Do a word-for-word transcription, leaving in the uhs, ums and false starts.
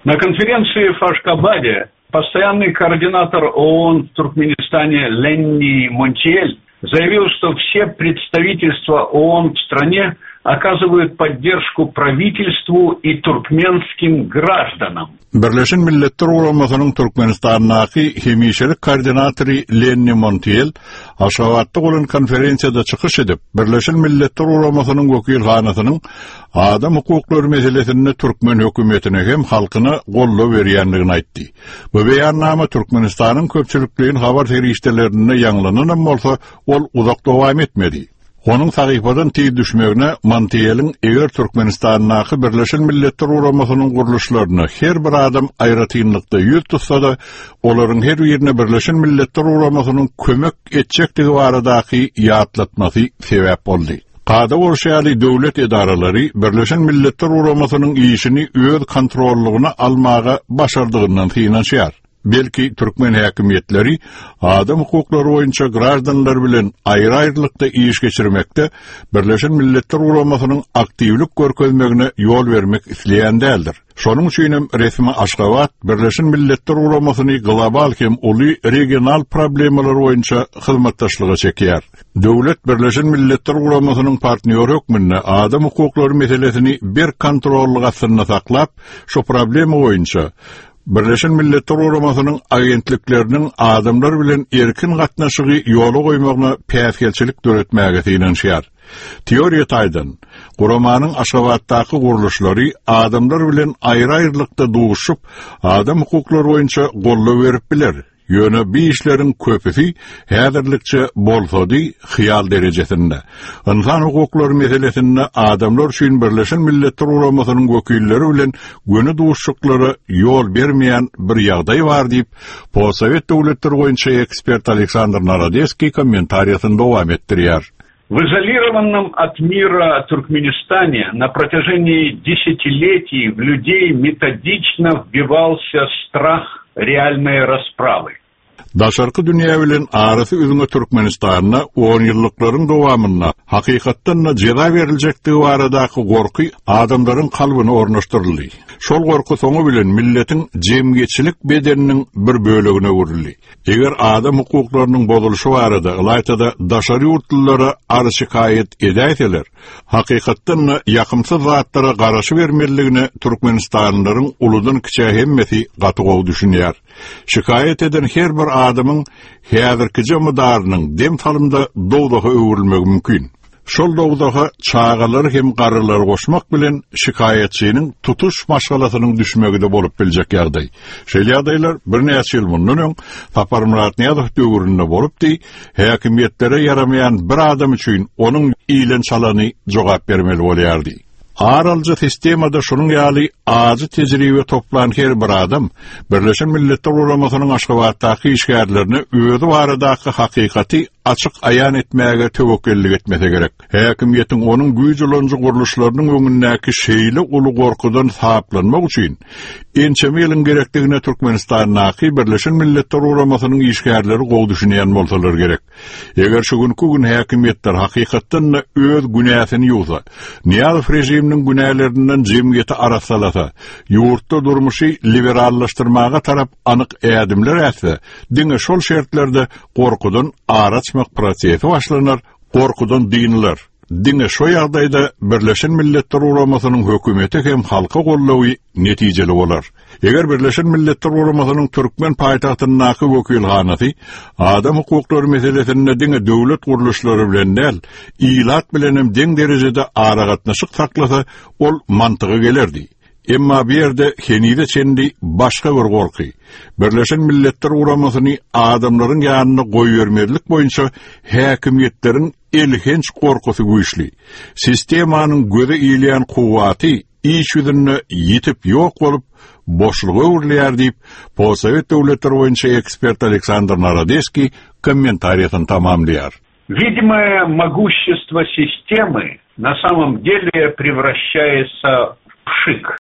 На конференции в Ашхабаде постоянный координатор ООН в Туркменистане Ленни Монтиель заявил, что все представительства ООН в стране оказывают поддержку правительству и туркменским гражданам. Birleşen Milletler Ulamasının Türkmenistan'daki hemişelik koordinatörü Lenny Montiel, Aşgabat'ta olan konferensiyada çıkış edip, Birleşen Milletler Ulamasının vekilhanasının adam hukukları meselesini Türkmen hükümetine hem halkına gollab berýändigini aýtdy. Bu beýannama Türkmenistan'ın köpçülükliğin habar terişdelerine ýanglanan bolsa, ol uzak dowam etmedi. Onun sahypadan tüy düşmegine Montiel'in eger Türkmenistan'daki Birleşen Milletler Ulamasının guruluşlaryna her bir adam aýratynlykda ýüz tutsa da, olaryň her birine Birleşen Milletler Ulamasının kömek etjekdigi baradaky ýatlatmasy sebäp boldy. Qada urşaly döwlet edaralary Birleşen Milletler Ulamasının işini öz kontrollugyna almaga başardygyndan synanýar. Belki Türkmen häkimetleri adam hukuklary boýunça gражданlar bilen aýry-aýrylykda iş geçirmekde Birleşen Milletler Ulamasının aktivlik görkezmegine ýol bermek isleýän däldir. Şonuň üçin resmi Aşgabat Birleşen Milletler Ulamasyny global hem uly regional problemler boýunça hyzmatdaşlyga çekýär. Döwlet Birleşen Milletler Ulamasynyň partner hökmünde adam hukuklary meselesini bir kontrolly gasyna saklap, şu problem boýunça Birleşen Milletler Ulamasynyň agentlikleriniň adamlar bilen erkin gatnaşygy ýola goýmagyna päsgelçilik döretmäge synanýar. Teoriýa taýdan, Guramanyň Aşgabatdaky guruluşlary adamlar bilen aýry-aýrylykda duguşup, adam hukuklary boýunça gollap berip biler. Ýöne bir işleriň köpüsi häzirlikçe bolsady hyýal derejesinde. Insan hukuklary meselesinde adamlar üçin Birleşen Milletler Ulamasynyň wekilleri bilen göni duguşuklary ýol bermeýän bir ýagdaý bar diýip, Possovet döwletleri boýunça ekspert Aleksandr Narodeski kommentariýasyny dowam etdirýär. В изолированном от мира Туркменистане на протяжении десятилетий в людей методично вбивался страх реальной расправы. Daşarky dünýä bilen arasy üzüňe Türkmenistanyna on ýyllyklaryň dowamyna hakykatdan jeda beriljekdigi baradaky gorky adamlaryň kalbyna ornaşdyryldy. Şol gorky soňy bilen milletiň jemgyçilik bedeniniň bir bölegine urildi. Eger adam hukuklarynyň bozuluşy barada ýaýtada daşary ýurtlylara ary şikaýet edäýseler, hakykatdan ýakymsyz zatlara garaşy bermeligine Türkmenistanlylaryň uludan kiçe hemmeti gaty gowy düşünýär. Şikaýet eden her bir adamyň häzirki jemgydarynyň dem salymda dowdaga öwrülmegi mümkin. Şol dowdaga çağalary hem garylary goşmak bilen şikaýetçiniň tutuş maşgalasynyň düşmegi de bolup biljek ýagdaý. Şeýle ýagdaýlar bir näçe ýyl mundan öň Tapar Murat Niýazow döwründe bolupdy. Häkimetlere yaramayan bir adam üçin onuň iýlen çalany jogap bermeli bolýardy. Aralca sistemada şunun ýaly azy tejribe toplan her bir adam Birleşen Milletler Ulamasynyň Aşgabatdaky işgärlerini özü baradaky hakykaty açyk aýan etmäge töwekkillik etmese gerek. Häkimetiň onuň güýjülenji guruluşlarynyň öňündäki şeýle uly gorkudan saplanmak üçin ençemeliň gerekdigine Türkmenistandaky Birleşen Milletler Ulamasynyň işgärleri gowy düşünýän bolsalar gerek. Eger şu günkü gün häkimetler hakykatdan öz günäsini ýuwsa, Niýazow rejiminiň günälerinden jemgyýeti arasalasa, ýurtda durmuşy liberallaşdyrmaga tarap anyk ädimler ätse, diňe şol şertlerde gorkudan araçmak prosesi başlanar, gorkudan diniler. Diňe şo ýagdaýda Birleşen Milletler Ulamasynyň hökümeti hem halka gollawy netijeli bolar. Eger Birleşen Milletler Ulamasynyň Türkmen paýtagtyndaky wekilhanasy adam hukuklary meselesinde diňe döwlet guruluşlary bilen däl, ilat bilenem deň derejede ara gatnaşyk saklasa, ol mantygy gelerdi. Emma bir yerde henide çendi başka bir gorky. Birleşen Milletler Ulamasyny adamlaryň ýanyna goýbermerlik boýunça häkimetleriň elhenç gorkusy güýçli. Sistemanyň göze iýilýän kuwaty iş ýüzüne ýitip ýok bolup boşluğa urilýär diýip Possovet döwletleri boýunça ekspert Aleksandr Narodeski kommentariýasyny tamamlaýar. Видимое могущество системы на самом деле превращается в пшик.